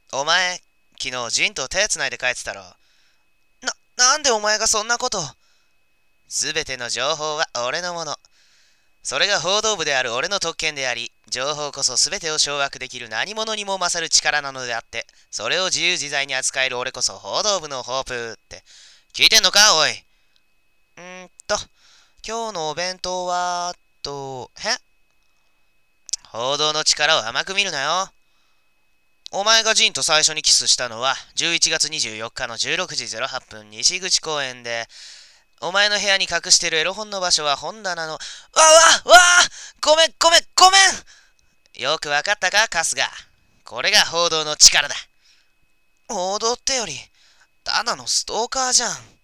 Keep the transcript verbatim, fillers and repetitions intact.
お前、昨日ジンと手繋いで帰ってたろ。な、なんでお前がそんなこと。すべての情報は俺のもの。それが報道部である俺の特権であり、情報こそすべてを掌握できる何者にも勝る力なのであって、それを自由自在に扱える俺こそ報道部のホープって。聞いてんのか、おい。うーんと、今日のお弁当は、と、へ報道の力を甘く見るなよ。お前がジンと最初にキスしたのはじゅういちがつにじゅうよっかのじゅうろくじぜろはっぷん西口公園で、お前の部屋に隠してるエロ本の場所は本棚の、わわわごめんごめんごめん。よくわかったか、春日。これが報道の力だ。報道ってより、ただのストーカーじゃん。